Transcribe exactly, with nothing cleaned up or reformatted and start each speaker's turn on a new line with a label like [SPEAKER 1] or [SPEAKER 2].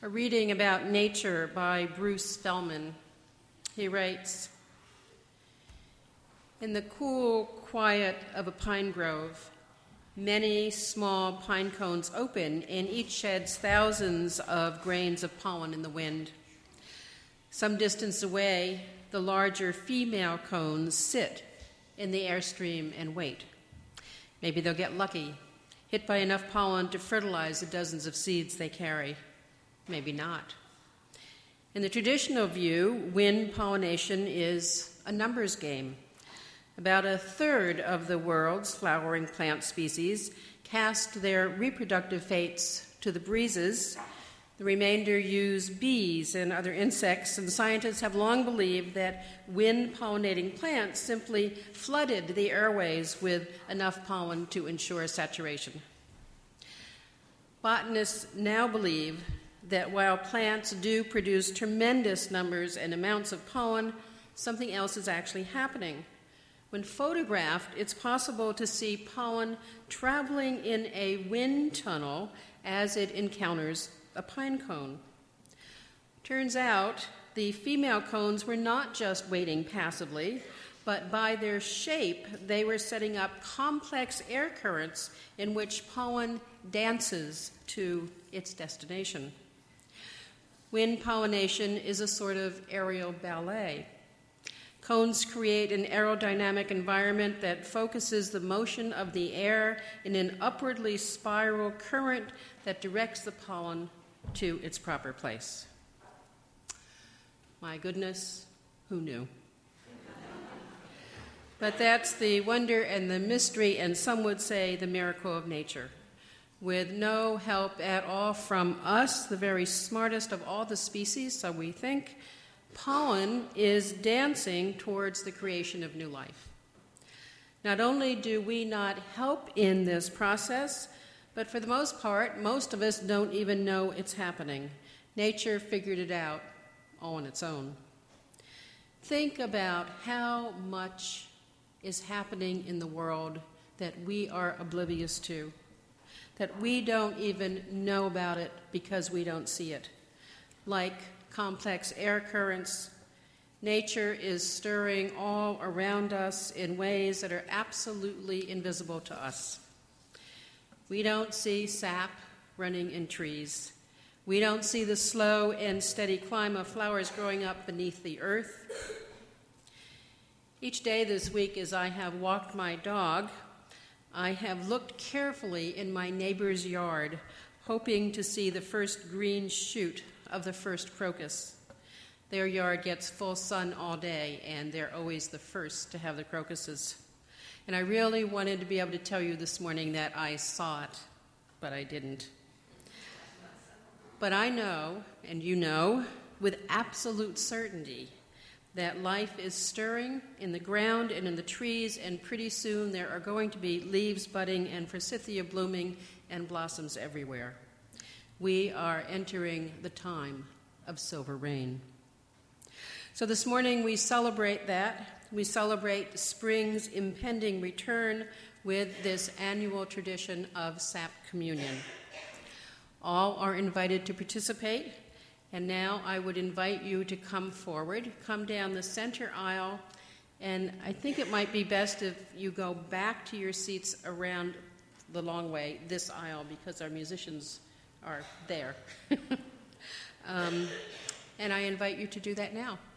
[SPEAKER 1] A reading about nature by Bruce Spellman. He writes, "In the cool quiet of a pine grove, many small pine cones open, and each sheds thousands of grains of pollen in the wind. Some distance away, the larger female cones sit in the airstream and wait. Maybe they'll get lucky, hit by enough pollen to fertilize the dozens of seeds they carry. Maybe not. In the traditional view, wind pollination is a numbers game. About a third of the world's flowering plant species cast their reproductive fates to the breezes. The remainder use bees and other insects, and scientists have long believed that wind-pollinating plants simply flooded the airways with enough pollen to ensure saturation. Botanists now believe that while plants do produce tremendous numbers and amounts of pollen, something else is actually happening. When photographed, it's possible to see pollen traveling in a wind tunnel as it encounters a pine cone. Turns out the female cones were not just waiting passively, but by their shape, they were setting up complex air currents in which pollen dances to its destination. Wind pollination is a sort of aerial ballet. Cones create an aerodynamic environment that focuses the motion of the air in an upwardly spiral current that directs the pollen to its proper place. My goodness, who knew? But that's the wonder and the mystery, and some would say the miracle of nature. With no help at all from us, the very smartest of all the species, so we think, pollen is dancing towards the creation of new life. Not only do we not help in this process, but for the most part, most of us don't even know it's happening. Nature figured it out all on its own. Think about how much is happening in the world that we are oblivious to, that we don't even know about it because we don't see it. Like complex air currents, nature is stirring all around us in ways that are absolutely invisible to us. We don't see sap running in trees. We don't see the slow and steady climb of flowers growing up beneath the earth. Each day this week, as I have walked my dog, I have looked carefully in my neighbor's yard, hoping to see the first green shoot of the first crocus. Their yard gets full sun all day, and they're always the first to have the crocuses. And I really wanted to be able to tell you this morning that I saw it, but I didn't. But I know, and you know, with absolute certainty, that life is stirring in the ground and in the trees, and pretty soon there are going to be leaves budding and forsythia blooming and blossoms everywhere. We are entering the time of silver rain. So this morning we celebrate that. We celebrate spring's impending return with this annual tradition of sap communion. All are invited to participate. And now I would invite you to come forward, come down the center aisle, and I think it might be best if you go back to your seats around the long way, this aisle, because our musicians are there. um, and I invite you to do that now.